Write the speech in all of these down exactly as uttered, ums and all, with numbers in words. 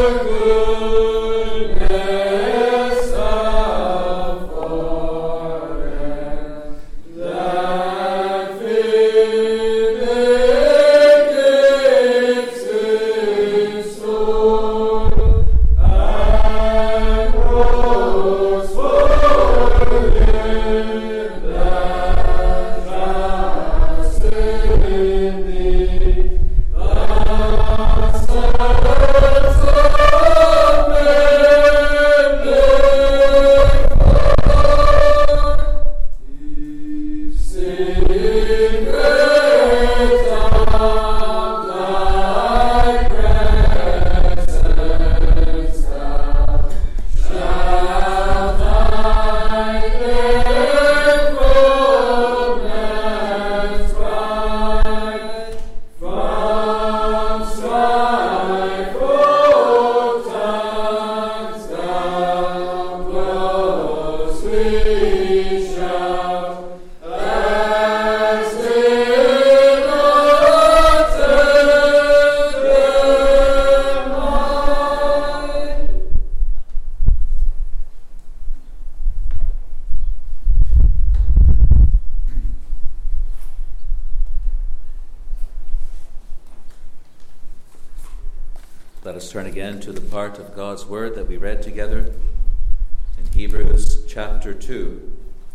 Let us turn again to the part of God's Word that we read together in Hebrews chapter two.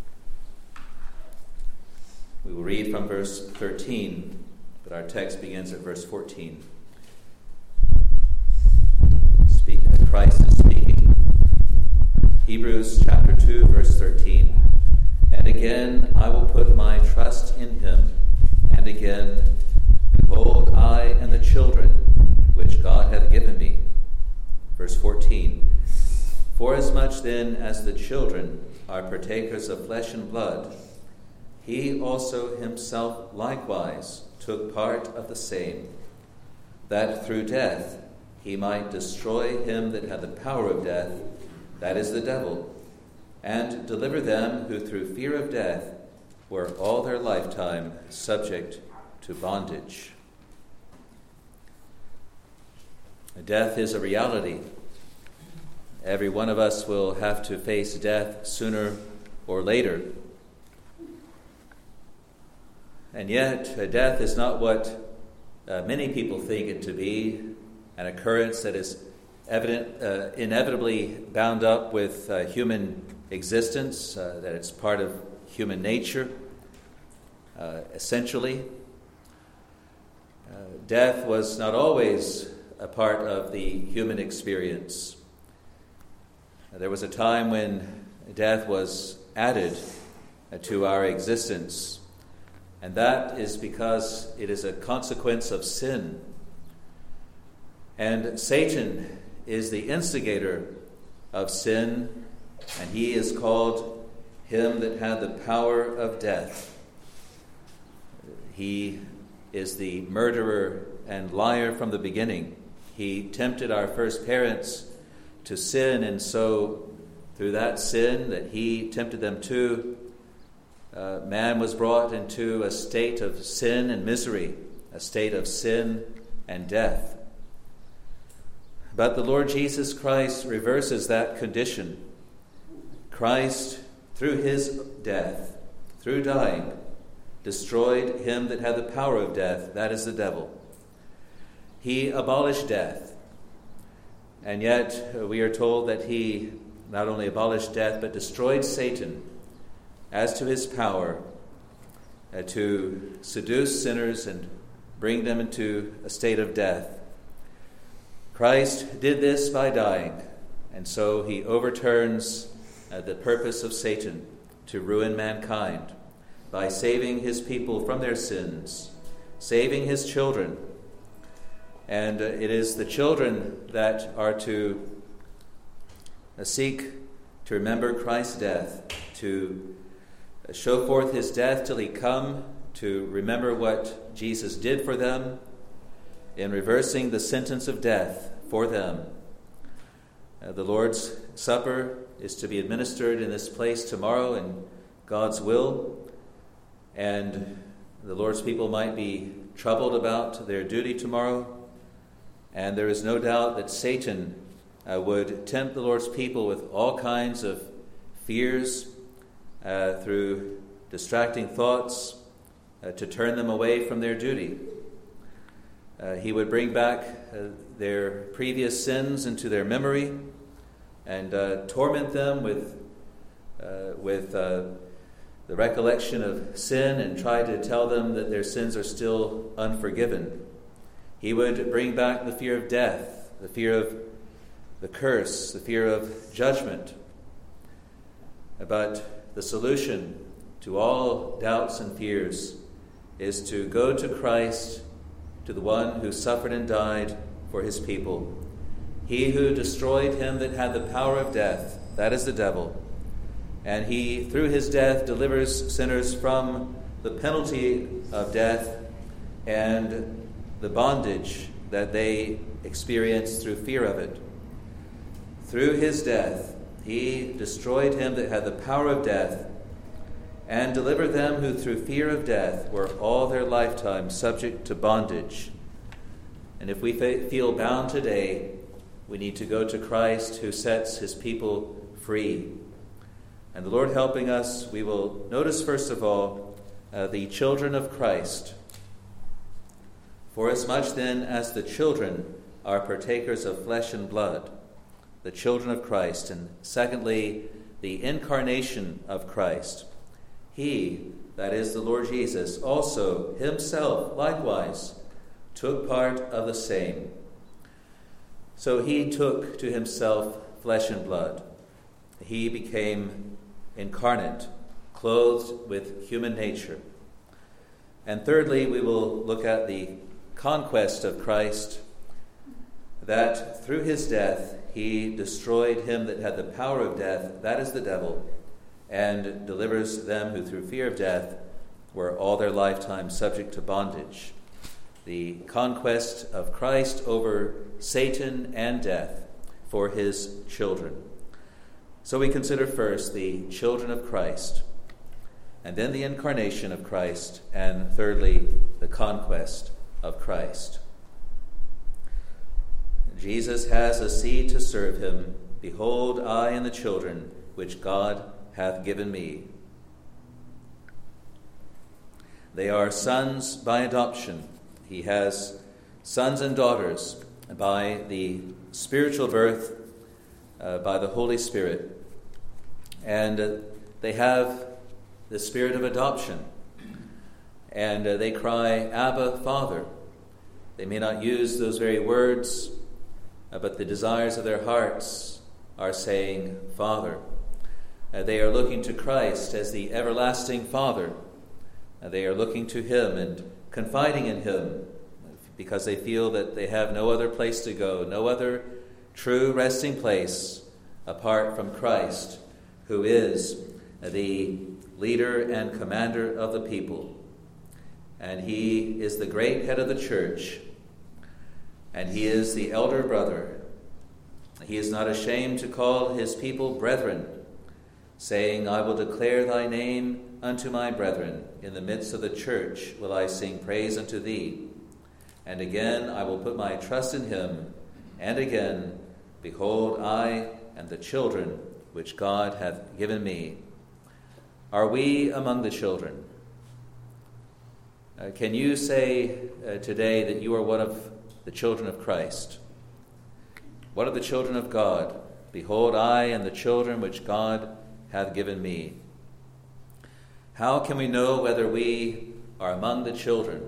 We will read from verse thirteen, but our text begins at verse fourteen. Speak as Christ is speaking. Hebrews chapter two, verse thirteen. And again I will put my trust in him, and again, behold, I and the children which God hath given me. Verse fourteen. Forasmuch then as the children are partakers of flesh and blood, he also himself likewise took part of the same, that through death he might destroy him that had the power of death, that is the devil, and deliver them who through fear of death were all their lifetime subject to bondage. Death is a reality. Every one of us will have to face death sooner or later. And yet, uh, death is not what uh, many people think it to be, an occurrence that is evident, uh, inevitably bound up with uh, human existence, uh, that it's part of human nature, uh, essentially. Uh, death was not always a part of the human experience. There was a time when death was added to our existence, and that is because it is a consequence of sin. And Satan is the instigator of sin, and he is called him that had the power of death. He is the murderer and liar from the beginning. He tempted our first parents to sin, and so through that sin that he tempted them to, uh, man was brought into a state of sin and misery, a state of sin and death. But the Lord Jesus Christ reverses that condition. Christ, through his death, through dying, destroyed him that had the power of death, that is the devil. He abolished death. And yet uh, we are told that he not only abolished death, but destroyed Satan as to his power uh, to seduce sinners and bring them into a state of death. Christ did this by dying, and so he overturns uh, the purpose of Satan to ruin mankind by saving his people from their sins, saving his children. And uh, it is the children that are to uh, seek to remember Christ's death, to uh, show forth his death till he come, to remember what Jesus did for them in reversing the sentence of death for them. Uh, the Lord's Supper is to be administered in this place tomorrow in God's will, and the Lord's people might be troubled about their duty tomorrow. And there is no doubt that Satan uh, would tempt the Lord's people with all kinds of fears uh, through distracting thoughts uh, to turn them away from their duty. Uh, he would bring back uh, their previous sins into their memory and uh, torment them with uh, with uh, the recollection of sin and try to tell them that their sins are still unforgiven. He would bring back the fear of death, the fear of the curse, the fear of judgment. But the solution to all doubts and fears is to go to Christ, to the one who suffered and died for his people. He who destroyed him that had the power of death, that is the devil. And he, through his death, delivers sinners from the penalty of death and the bondage that they experience through fear of it. Through his death, he destroyed him that had the power of death and delivered them who through fear of death were all their lifetime subject to bondage. And if we feel bound today, we need to go to Christ who sets his people free. And the Lord helping us, we will notice first of all uh, the children of Christ. Forasmuch then as the children are partakers of flesh and blood, the children of Christ, and secondly, the incarnation of Christ. He, that is the Lord Jesus, also himself likewise took part of the same. So he took to himself flesh and blood. He became incarnate, clothed with human nature. And thirdly, we will look at the conquest of Christ, that through his death he destroyed him that had the power of death, that is the devil, and delivers them who through fear of death were all their lifetime subject to bondage. The conquest of Christ over Satan and death for his children. So we consider first the children of Christ, and then the incarnation of Christ, and thirdly, the conquest of Christ. Jesus has a seed to serve him. Behold, I and the children which God hath given me. They are sons by adoption. He has sons and daughters by the spiritual birth, uh, by the Holy Spirit. And uh, they have the spirit of adoption. And uh, they cry, Abba, Father. They may not use those very words, uh, but the desires of their hearts are saying, Father. Uh, they are looking to Christ as the everlasting Father. Uh, they are looking to him and confiding in him because they feel that they have no other place to go, no other true resting place apart from Christ, who is the leader and commander of the people. And he is the great head of the church, and he is the elder brother. He is not ashamed to call his people brethren, saying, I will declare thy name unto my brethren. In the midst of the church will I sing praise unto thee. And again I will put my trust in him. And again, behold, I and the children which God hath given me. Are we among the children? Uh, can you say uh, today that you are one of the children of Christ? One of the children of God? Behold, I and the children which God hath given me. How can we know whether we are among the children?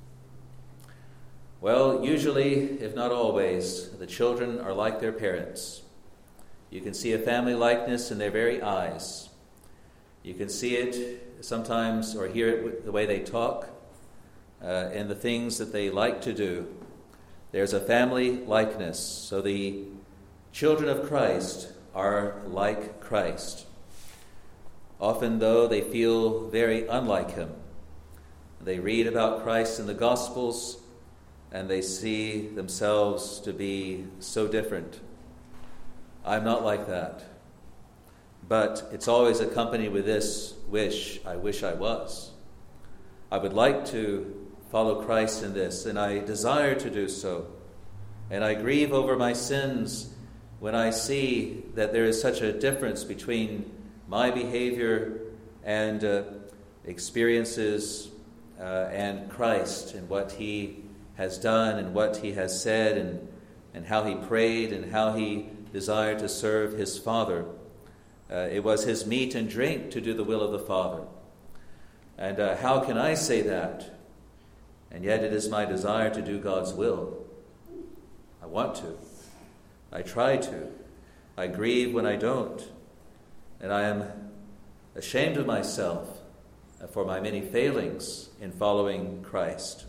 Well, usually, if not always, the children are like their parents. You can see a family likeness in their very eyes. You can see it sometimes or hear it with the way they talk uh, and the things that they like to do. There's a family likeness. So the children of Christ are like Christ. Often, though, they feel very unlike him. They read about Christ in the Gospels, and they see themselves to be so different. I'm not like that. But it's always accompanied with this wish, I wish I was. I would like to follow Christ in this, and I desire to do so. And I grieve over my sins when I see that there is such a difference between my behavior and uh, experiences uh, and Christ and what he has done and what he has said and, and how he prayed and how he desired to serve his Father. Uh, it was his meat and drink to do the will of the Father. And uh, how can I say that? And yet it is my desire to do God's will. I want to. I try to. I grieve when I don't. And I am ashamed of myself for my many failings in following Christ.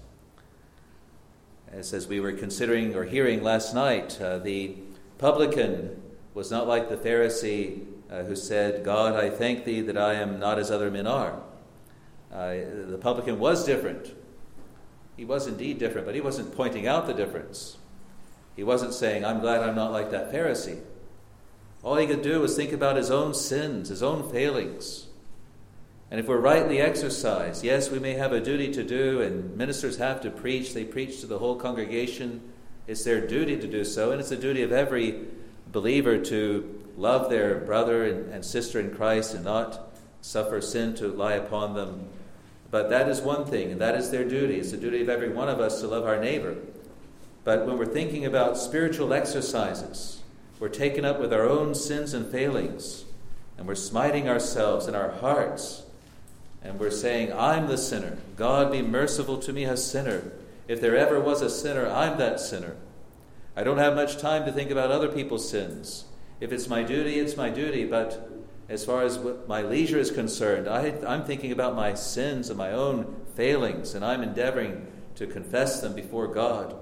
As, as we were considering or hearing last night, uh, the publican was not like the Pharisee uh, who said, God, I thank thee that I am not as other men are. Uh, the publican was different. He was indeed different, but he wasn't pointing out the difference. He wasn't saying, I'm glad I'm not like that Pharisee. All he could do was think about his own sins, his own failings. And if we're rightly exercised, yes, we may have a duty to do, and ministers have to preach. They preach to the whole congregation. It's their duty to do so, and it's the duty of every believer to love their brother and, and sister in Christ and not suffer sin to lie upon them. But that is one thing, and that is their duty. It's the duty of every one of us to love our neighbor. But when we're thinking about spiritual exercises, we're taken up with our own sins and failings, and we're smiting ourselves in our hearts, and we're saying, I'm the sinner. God be merciful to me, a sinner. If there ever was a sinner, I'm that sinner. I don't have much time to think about other people's sins. If it's my duty, it's my duty, but as far as what my leisure is concerned, I, I'm thinking about my sins and my own failings, and I'm endeavoring to confess them before God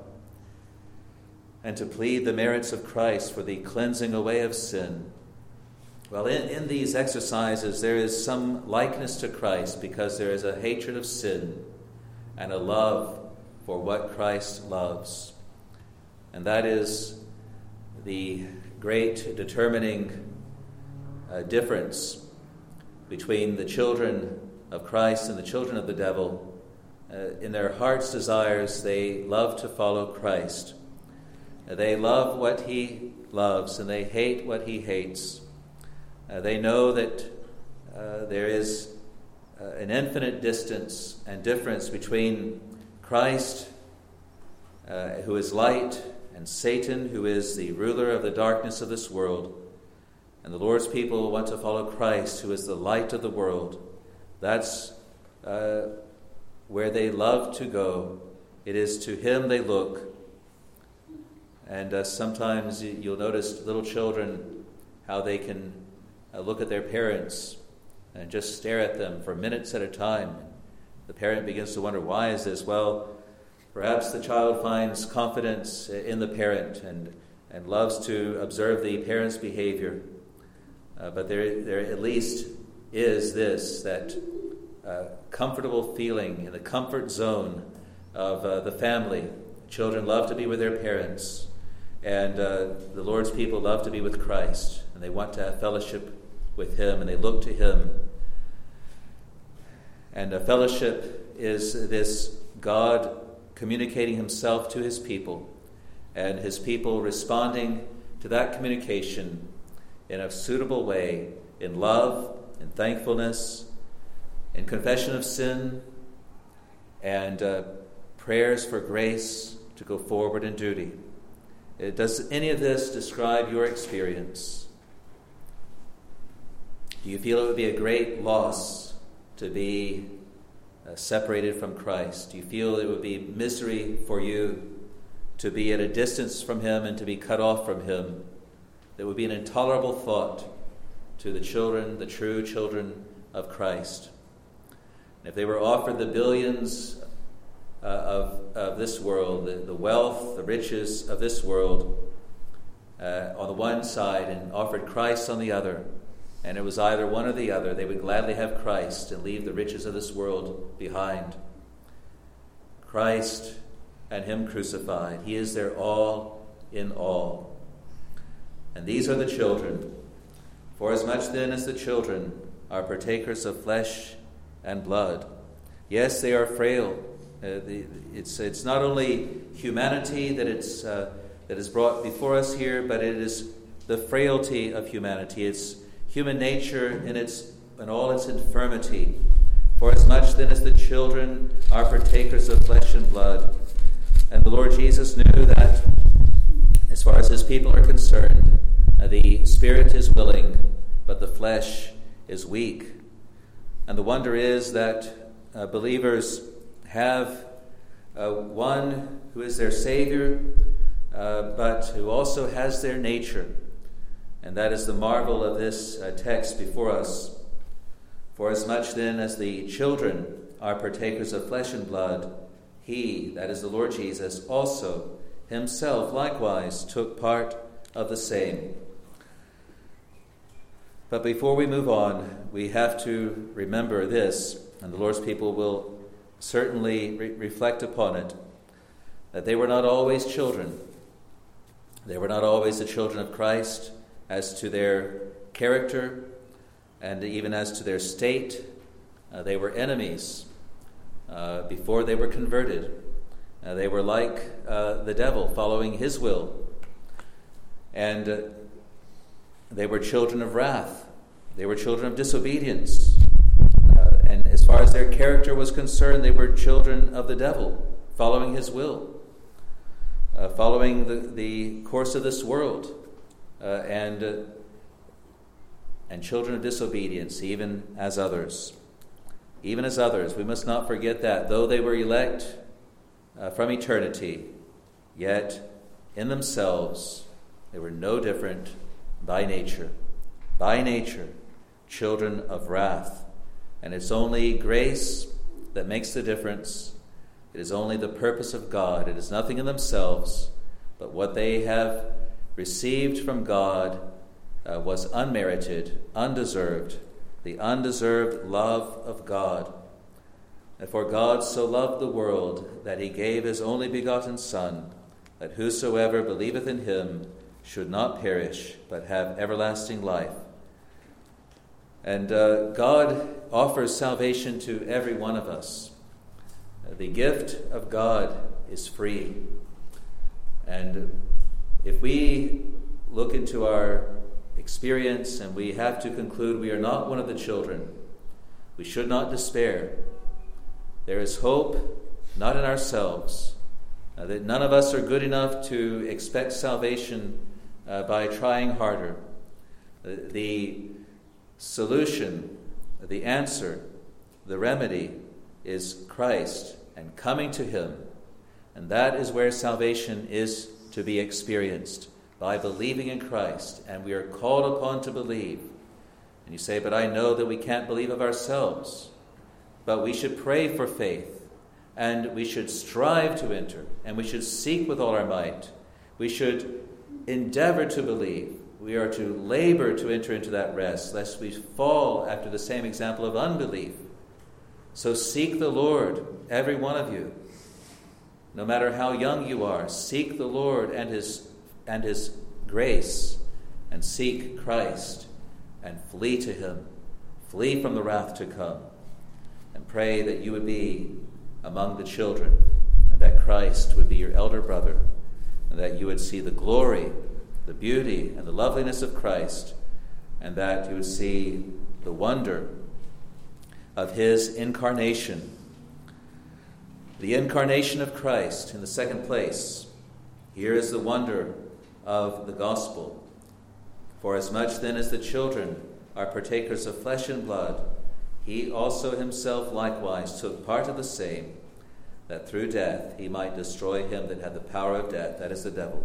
and to plead the merits of Christ for the cleansing away of sin. Well, in, in these exercises, there is some likeness to Christ because there is a hatred of sin and a love for what Christ loves. And that is the great determining uh, difference between the children of Christ and the children of the devil. Uh, in their heart's desires, they love to follow Christ. Uh, they love what he loves, and they hate what he hates. Uh, they know that uh, there is uh, an infinite distance and difference between Christ, uh, who is light, and Satan, who is the ruler of the darkness of this world. And the Lord's people want to follow Christ, who is the light of the world. That's uh, where they love to go. It is to him they look. And uh, sometimes you'll notice little children, how they can uh, look at their parents and just stare at them for minutes at a time. The parent begins to wonder, why is this? Well, perhaps the child finds confidence in the parent and, and loves to observe the parent's behavior. Uh, but there, there at least is this, that uh, comfortable feeling in the comfort zone of uh, the family. Children love to be with their parents, and uh, the Lord's people love to be with Christ, and they want to have fellowship with him, and they look to him. And a fellowship is this God communicating himself to his people, and his people responding to that communication in a suitable way, in love, in thankfulness, in confession of sin, and uh, prayers for grace to go forward in duty. Does any of this describe your experience? Do you feel it would be a great loss to be uh, separated from Christ? Do you feel it would be misery for you to be at a distance from him and to be cut off from him? That would be an intolerable thought to the children, the true children of Christ. And if they were offered the billions uh, of, of this world, the, the wealth, the riches of this world uh, on the one side, and offered Christ on the other, and it was either one or the other, they would gladly have Christ and leave the riches of this world behind. Christ and him crucified. He is their all in all. And these are the children. For as much then as the children are partakers of flesh and blood. Yes, they are frail. Uh, the, it's it's not only humanity that it's uh, that is brought before us here, but it is the frailty of humanity. It's human nature in its in all its infirmity. For as much then as the children are partakers of flesh and blood, and the Lord Jesus knew that, as far as his people are concerned, uh, the spirit is willing, but the flesh is weak. And the wonder is that uh, believers have uh, one who is their Savior, uh, but who also has their nature. And that is the marvel of this uh, text before us. For as much then as the children are partakers of flesh and blood, he, that is the Lord Jesus, also himself likewise took part of the same. But before we move on, we have to remember this, and the Lord's people will certainly re- reflect upon it, that they were not always children. They were not always the children of Christ as to their character and even as to their state. Uh, they were enemies uh, before they were converted. Uh, they were like uh, the devil, following his will. And uh, they were children of wrath. They were children of disobedience. Uh, and as far as their character was concerned, they were children of the devil, following his will, uh, following the, the course of this world, uh, and uh, and children of disobedience, even as others. Even as others, we must not forget that, though they were elect uh, from eternity, yet in themselves they were no different by nature. By nature, children of wrath. And it's only grace that makes the difference. It is only the purpose of God. It is nothing in themselves, but what they have received from God uh, was unmerited, undeserved, the undeserved love of God. And for God so loved the world that he gave his only begotten Son, that whosoever believeth in him should not perish, but have everlasting life. And uh, God offers salvation to every one of us. Uh, the gift of God is free. And if we look into our experience and we have to conclude we are not one of the children, we should not despair. There is hope, not in ourselves, uh, that none of us are good enough to expect salvation uh, by trying harder. Uh, the solution, the answer, the remedy is Christ and coming to him. And that is where salvation is to be experienced, by believing in Christ. And we are called upon to believe. And you say, but I know that we can't believe of ourselves. But we should pray for faith, and we should strive to enter, and we should seek with all our might. We should endeavor to believe. We are to labor to enter into that rest, lest we fall after the same example of unbelief. So seek the Lord, every one of you. No matter how young you are, seek the Lord and his and his grace, and seek Christ, and flee to him. Flee from the wrath to come. And pray that you would be among the children, and that Christ would be your elder brother, and that you would see the glory, the beauty, and the loveliness of Christ, and that you would see the wonder of his incarnation. The incarnation of Christ in the second place. Here is the wonder of the gospel. For as much then as the children are partakers of flesh and blood, he also himself likewise took part of the same, that through death he might destroy him that had the power of death, that is the devil.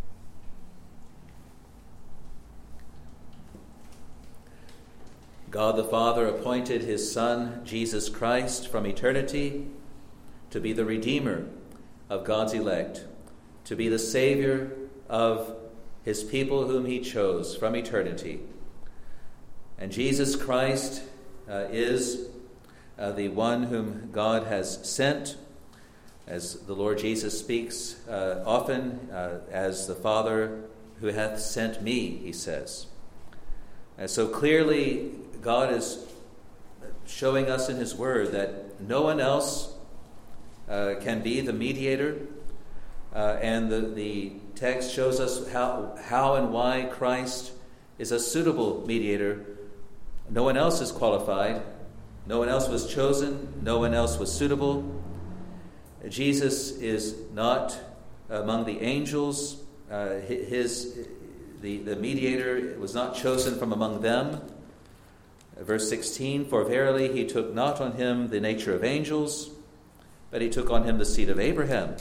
God the Father appointed his Son, Jesus Christ, from eternity to be the Redeemer of God's elect, to be the Savior of his people whom he chose from eternity. And Jesus Christ uh, is uh, the one whom God has sent, as the Lord Jesus speaks uh, often, uh, as the Father who hath sent me, he says. And so clearly God is showing us in his word that no one else uh, can be the mediator, Uh, and the, the text shows us how, how and why Christ is a suitable mediator. No one else is qualified. No one else was chosen. No one else was suitable. Jesus is not among the angels. Uh, his the, the mediator was not chosen from among them. Verse sixteen, for verily he took not on him the nature of angels, but he took on him the seed of Abraham.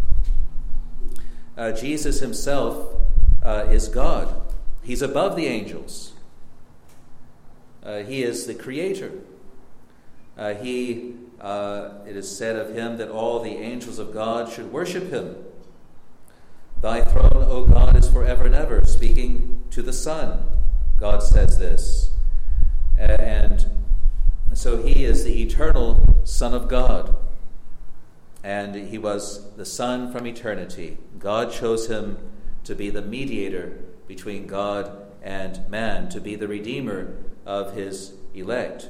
Uh, Jesus himself uh, is God. He's above the angels. Uh, he is the creator. Uh, he, uh, it is said of him that all the angels of God should worship him. Thy throne, O God, is forever and ever. Speaking to the Son, God says this. And so he is the eternal Son of God. And he was the Son from eternity. God chose him to be the mediator between God and man, to be the redeemer of his elect.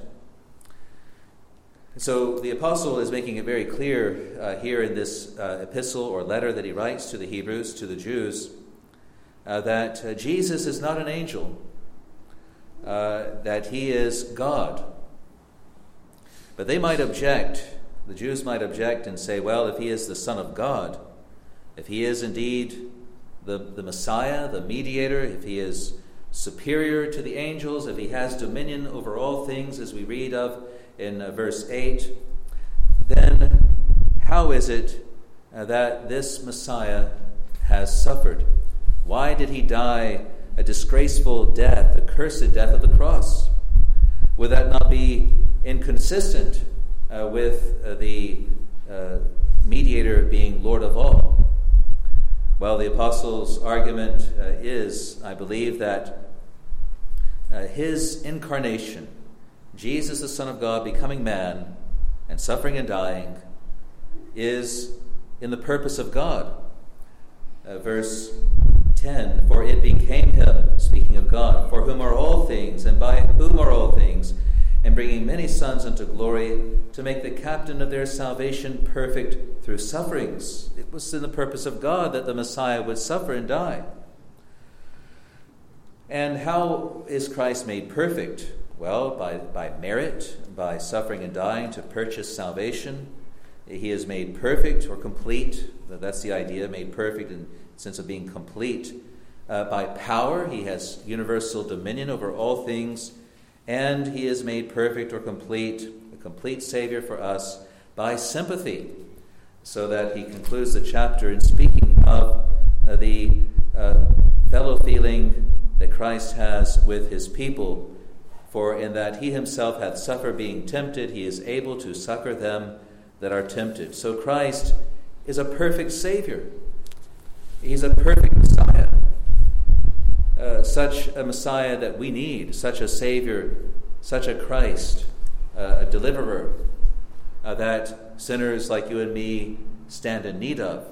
So the apostle is making it very clear uh, here in this uh, epistle or letter that he writes to the Hebrews, to the Jews, uh, that uh, Jesus is not an angel, uh, that he is God. But they might object, the Jews might object and say, well, if he is the Son of God, if he is indeed the, the Messiah, the mediator, if he is superior to the angels, if he has dominion over all things, as we read of in uh, verse eight, then how is it uh, that this Messiah has suffered? Why did he die a disgraceful death, a cursed death of the cross? Would that not be inconsistent uh, with uh, the uh, mediator being Lord of all? Well, the apostle's argument uh, is, I believe, that uh, his incarnation, Jesus, the Son of God, becoming man and suffering and dying, is in the purpose of God. Uh, verse ten, for it became him, speaking of God, for whom are all things, and by whom are all things, and bringing many sons unto glory, to make the captain of their salvation perfect through sufferings. It was in the purpose of God that the Messiah would suffer and die. And how is Christ made perfect? Well, by, by merit, by suffering and dying to purchase salvation. He is made perfect or complete. That's the idea, made perfect in the sense of being complete. Uh, by power, he has universal dominion over all things. And he is made perfect or complete, a complete Savior for us, by sympathy. So that he concludes the chapter in speaking of uh, the uh, fellow feeling that Christ has with his people. For in that he himself hath suffered being tempted, he is able to succor them that are tempted. So Christ is a perfect Savior. He's a perfect Messiah. Uh, such a Messiah that we need, such a Savior, such a Christ, uh, a deliverer, uh, that sinners like you and me stand in need of.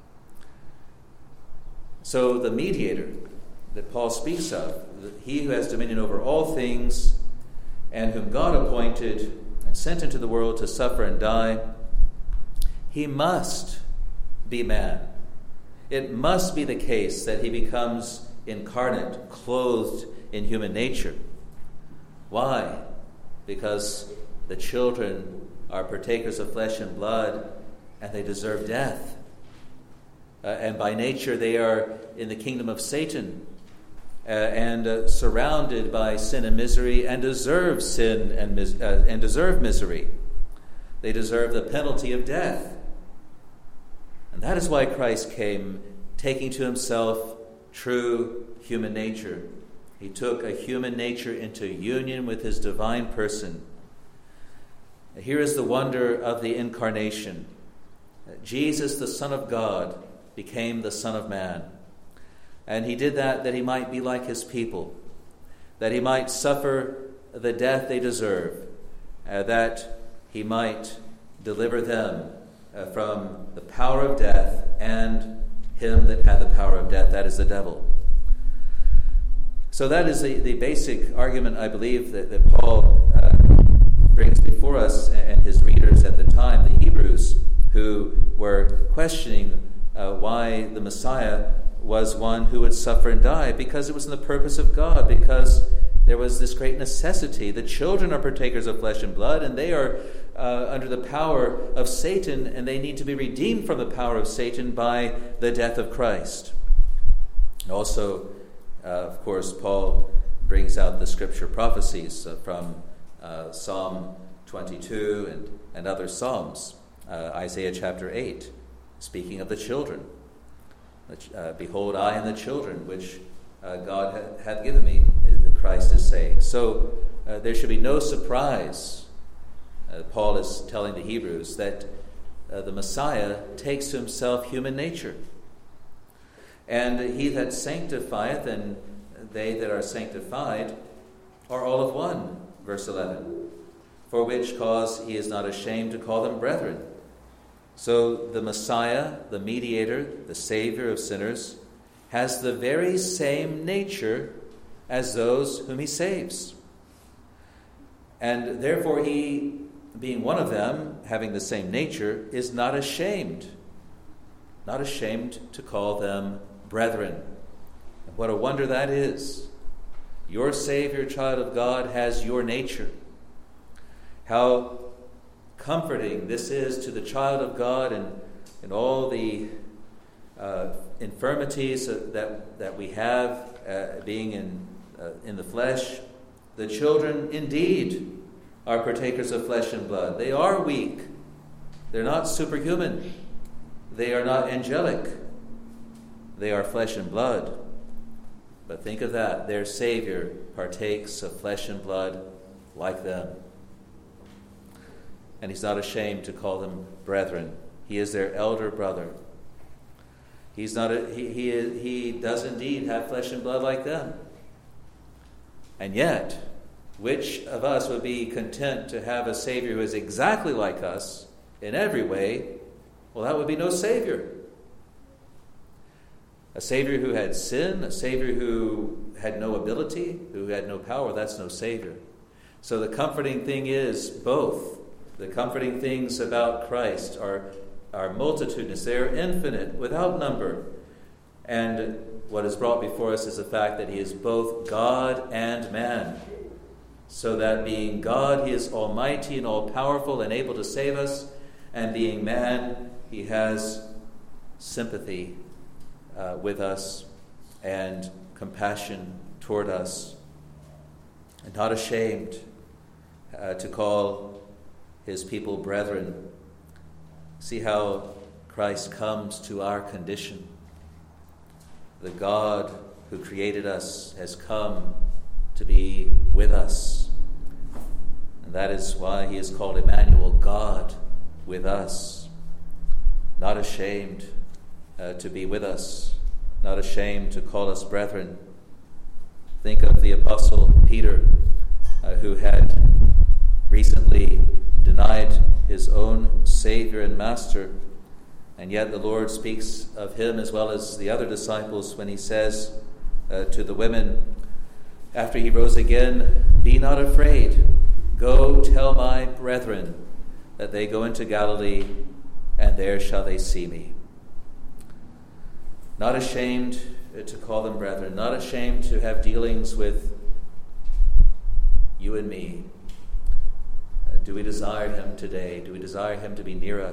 So the mediator that Paul speaks of, he who has dominion over all things, and whom God appointed and sent into the world to suffer and die, he must be man. It must be the case that he becomes incarnate, clothed in human nature. Why? Because the children are partakers of flesh and blood, and they deserve death. Uh, and by nature they are in the kingdom of Satan, uh, and uh, surrounded by sin and misery, and deserve sin and mis- uh, and deserve misery. They deserve the penalty of death. And that is why Christ came, taking to himself true human nature. He took a human nature into union with his divine person. Here is the wonder of the incarnation. Jesus, the Son of God, became the Son of Man. And he did that that he might be like his people, that he might suffer the death they deserve, uh, that he might deliver them uh, from the power of death and him that had the power of death, that is the devil. So that is the, the basic argument, I believe, that, that Paul uh, brings before us and his readers at the time, the Hebrews, who were questioning uh, why the Messiah was one who would suffer and die, because it was in the purpose of God, because there was this great necessity. The children are partakers of flesh and blood, and they are uh, under the power of Satan, and they need to be redeemed from the power of Satan by the death of Christ. Also, uh, of course, Paul brings out the scripture prophecies uh, from uh, Psalm twenty-two and, and other Psalms. Uh, Isaiah chapter eight, speaking of the children. Uh, Behold, I and the children which uh, God ha- hath given me, Christ is saying. So uh, there should be no surprise, uh, Paul is telling the Hebrews, that uh, the Messiah takes to himself human nature. And he that sanctifieth and they that are sanctified are all of one, verse eleven. For which cause he is not ashamed to call them brethren. So the Messiah, the mediator, the Savior of sinners, has the very same nature as those whom he saves. And therefore he, being one of them, having the same nature, is not ashamed. Not ashamed to call them brethren. And what a wonder that is. Your Savior, child of God, has your nature. How comforting this is to the child of God and, and all the uh, infirmities that, that we have uh, being in, uh, in the flesh. The children indeed are partakers of flesh and blood. They are weak. They're not superhuman. They are not angelic. They are flesh and blood. But think of that. Their Savior partakes of flesh and blood like them. And he's not ashamed to call them brethren. He is their elder brother. He's not a, he, he, is, he does indeed have flesh and blood like them. And yet, which of us would be content to have a Savior who is exactly like us in every way? Well, that would be no Savior. A Savior who had sin, a Savior who had no ability, who had no power, that's no Savior. So the comforting thing is both. The comforting things about Christ are, are multitudinous. They are infinite, without number. And what is brought before us is the fact that he is both God and man. So that being God, he is almighty and all-powerful and able to save us. And being man, he has sympathy uh, with us and compassion toward us. And not ashamed uh, to call his people brethren. See how Christ comes to our condition. The God who created us has come to be with us. And that is why he is called Emmanuel, God with us. Not ashamed uh, to be with us. Not ashamed to call us brethren. Think of the Apostle Peter, uh, who had recently denied his own Savior and Master, and yet the Lord speaks of him as well as the other disciples when he says uh, to the women, after he rose again, "Be not afraid. Go tell my brethren that they go into Galilee, and there shall they see me." Not ashamed to call them brethren, not ashamed to have dealings with you and me. Do we desire him today? Do we desire him to be near us?